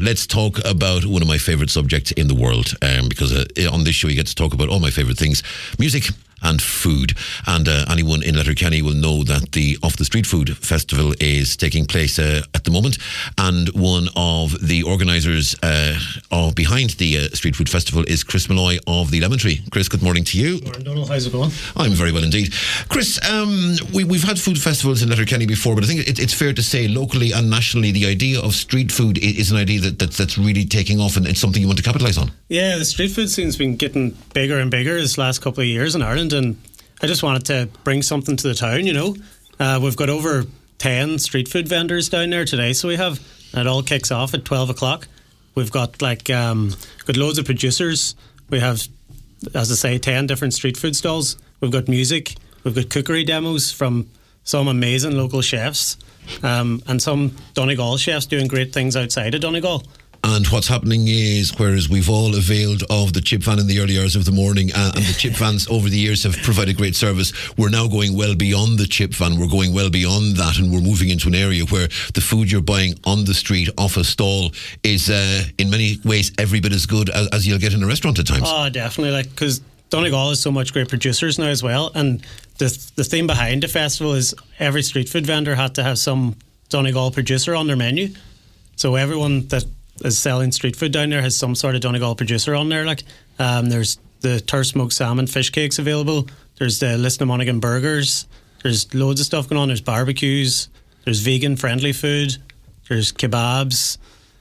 let's talk about one of my favourite subjects in the world, because on this show you get to talk about all my favourite things, music and food. And anyone in Letterkenny will know that the Off the Street Food Festival is taking place at the moment, and one of the organisers behind the Street Food Festival is Chris Malloy of the Lemon Tree. Chris, good morning to you. Good morning, Donald. How's it going? I'm very well indeed. Chris, we've had food festivals in Letterkenny before, but I think it's fair to say locally and nationally the idea of street food is an idea that's really taking off, and it's something you want to capitalise on. Yeah, the street food scene's been getting bigger and bigger this last couple of years in Ireland, and I just wanted to bring something to the town, you know. We've got over 10 street food vendors down there today, so we have, and it all kicks off at 12 o'clock. We've got got loads of producers. We have, as I say, 10 different street food stalls. We've got music, we've got cookery demos from some amazing local chefs, and some Donegal chefs doing great things outside of Donegal. And what's happening is, whereas we've all availed of the chip van in the early hours of the morning, and the chip vans over the years have provided great service, we're now going well beyond the chip van. We're going well beyond that, and we're moving into an area where the food you're buying on the street off a stall is in many ways every bit as good as you'll get in a restaurant at times. Oh, definitely, because Donegal has so much great producers now as well, and the theme behind the festival is every street food vendor had to have some Donegal producer on their menu. So everyone that is selling street food down there has some sort of Donegal producer on there. There's the Turr smoked salmon fish cakes available. There's the Lisna Monaghan burgers. There's loads of stuff going on. There's barbecues. There's vegan friendly food. There's kebabs,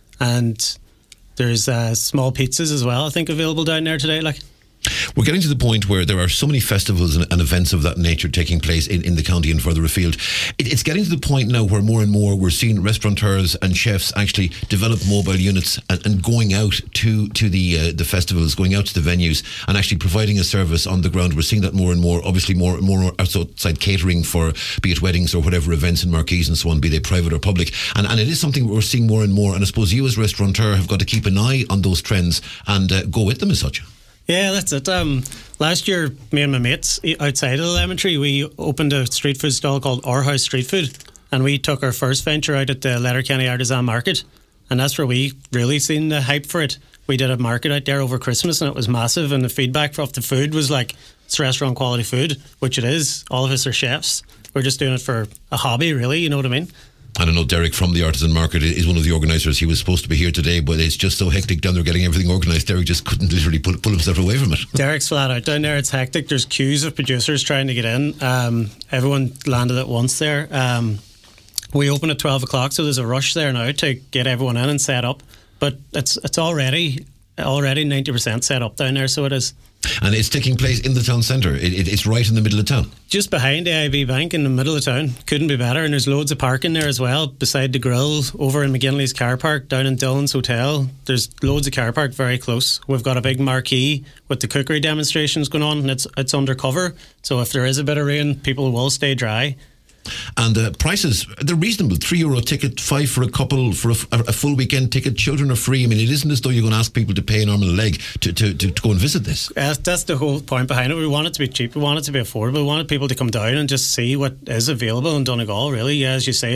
and there's small pizzas as well, I think, available down there today. We're getting to the point where there are so many festivals and events of that nature taking place in the county and further afield. It's getting to the point now where more and more we're seeing restaurateurs and chefs actually develop mobile units and going out to the festivals, going out to the venues and actually providing a service on the ground. We're seeing that more and more, obviously more outside catering for, be it weddings or whatever events in marquees and so on, be they private or public. And it is something we're seeing more and more. And I suppose you as restaurateur have got to keep an eye on those trends and go with them as such. Yeah, that's it. Last year, me and my mates outside of the Lemon Tree, we opened a street food stall called Our House Street Food, and we took our first venture out at the Letterkenny Artisan Market, and that's where we really seen the hype for it. We did a market out there over Christmas, and it was massive, and the feedback off the food was like, it's restaurant quality food, which it is. All of us are chefs. We're just doing it for a hobby, really, you know what I mean? And I know Derek from the Artisan Market is one of the organisers. He was supposed to be here today, but it's just so hectic down there getting everything organised. Derek just couldn't literally pull himself away from it. Derek's flat out down there. It's hectic. There's queues of producers trying to get in. Everyone landed at once there. We open at 12 o'clock, so there's a rush there now to get everyone in and set up. But it's already 90% set up down there, so it is. And it's taking place in the town centre. It's right in the middle of town. Just behind AIB Bank in the middle of town. Couldn't be better. And there's loads of parking there as well, beside the grill, over in McGinley's car park, down in Dillon's Hotel. There's loads of car park very close. We've got a big marquee with the cookery demonstrations going on, and it's undercover. So if there is a bit of rain, people will stay dry. And prices, they're reasonable. €3 ticket, 5 for a couple, for a full weekend ticket. Children are free. I mean, it isn't as though you're going to ask people to pay an arm and a leg to go and visit this. That's the whole point behind it. We want it to be cheap. We want it to be affordable. We wanted people to come down and just see what is available in Donegal, really. Yeah, as you say,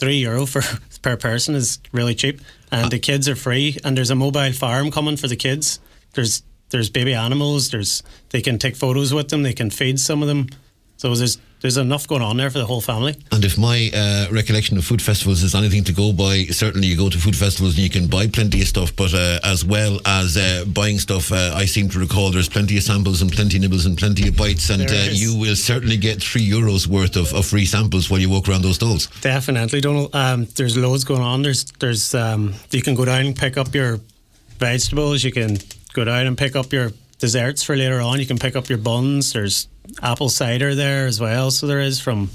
€3 per person is really cheap. And the kids are free. And there's a mobile farm coming for the kids. There's baby animals. They can take photos with them. They can feed some of them. So there's enough going on there for the whole family. And if my recollection of food festivals is anything to go by, certainly you go to food festivals and you can buy plenty of stuff, but as well as buying stuff, I seem to recall there's plenty of samples and plenty of nibbles and plenty of bites, and you will certainly get €3 worth of free samples while you walk around those stalls. Definitely, Donald. There's loads going on. There's you can go down and pick up your vegetables. You can go down and pick up your desserts for later on. You can pick up your buns. There's apple cider there as well, so there is from.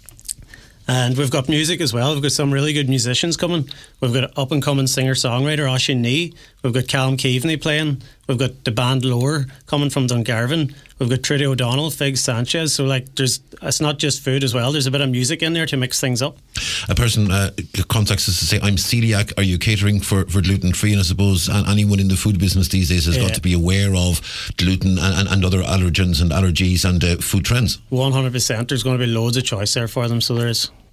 And we've got music as well. We've got some really good musicians coming. We've got up and coming singer-songwriter Oisín Nee. We've got Callum Keaveney playing. We've got the band Lower coming from Dungarvan. We've got Trudy O'Donnell, Fig Sanchez. So it's not just food as well. There's a bit of music in there to mix things up. A person contacts us to say, I'm celiac. Are you catering for gluten-free? And I suppose anyone in the food business these days has got to be aware of gluten and other allergens and allergies and food trends. 100%. There's going to be loads of choice there for them. So there is.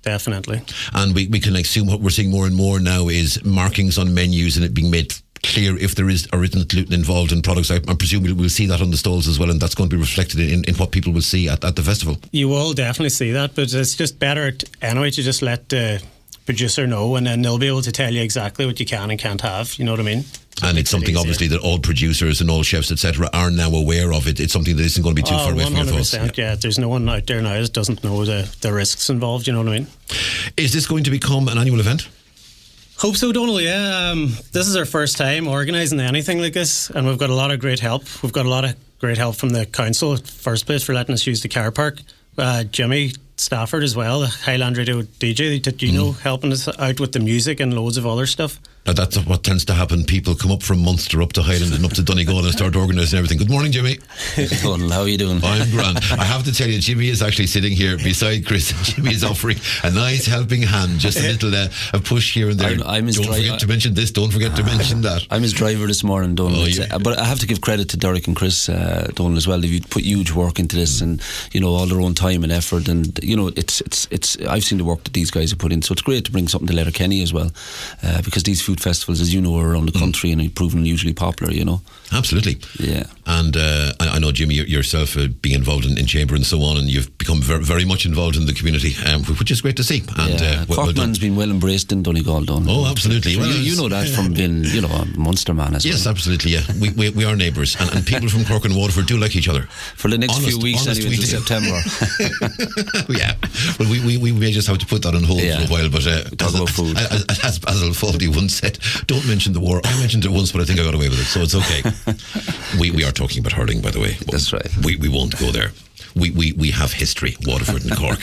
definitely. And we can assume what we're seeing more and more now is markings on menus and it being made clear if there is or isn't gluten involved in products. I presume we'll see that on the stalls as well, and that's going to be reflected in what people will see at the festival. You will definitely see that, but it's just better anyway to just let the producer know, and then they'll be able to tell you exactly what you can and can't have. You know what I mean? So and it's something obviously that all producers and all chefs, etc., are now aware of. It's something that isn't going to be too far away from your thoughts. 100%, yeah. There's no one out there now that doesn't know the risks involved. You know what I mean? Is this going to become an annual event? Hope so, Donal, yeah. This is our first time organising anything like this, and we've got a lot of great help. We've got a lot of great help from the council, first place, for letting us use the car park. Jimmy Stafford as well, the Highland Radio DJ, that you know, helping us out with the music and loads of other stuff. Now that's what tends to happen. People come up from Munster up to Highland and up to Donegal and start organising everything. Good morning, Jimmy. Donal, how are you doing? I'm grand. I have to tell you, Jimmy is actually sitting here beside Chris. Jimmy is offering a nice helping hand, just a little a push here and there. I'm his don't forget to mention this, don't forget to mention that. I'm his driver this morning, Donal. But I have to give credit to Derek and Chris, Donal, as well. They've put huge work into this, and all their own time and effort, and it's I've seen the work that these guys have put in, so it's great to bring something to Letterkenny as well, because these food festivals, as you know, are around the country and have proven hugely popular. Absolutely. Yeah. And I know, Jimmy, yourself being involved in Chamber and so on, and you've become very, very much involved in the community, which is great to see. And Corkman's been well embraced in Donegal, Donal. Oh, absolutely. Well, you know that from being a Munster man as well. Yes, absolutely. Yeah, we are neighbours, and people from Cork and Waterford do like each other for the next few weeks anyway, until September. Yeah. Well, we may just have to put that on hold for a while, but talk about food. As Basil Fawlty once said, don't mention the war. I mentioned it once, but I think I got away with it, so it's okay. We are talking about hurling, by the way. That's right. We won't go there. We have history, Waterford and Cork.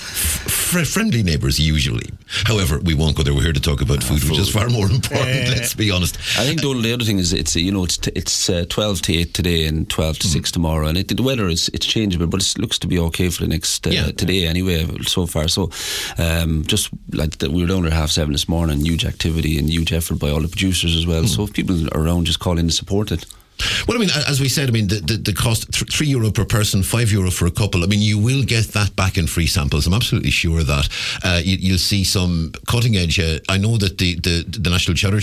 Friendly neighbours usually. However, we won't go there. We're here to talk about food, which is far more important, let's be honest. I think, Donal, the other thing is it's 12 to 8 today and 12 to 6 tomorrow, and the weather it's changeable, but it looks to be okay for the next today anyway so far. So just like that, we were down there at 7:30 this morning, huge activity and huge effort by all the producers as well. So if people are around, just call in to support it. Well, I mean, as we said, I mean, the cost, €3 per person, €5 for a couple. I mean, you will get that back in free samples. I'm absolutely sure of that. You'll see some cutting edge. I know that the National Cheddar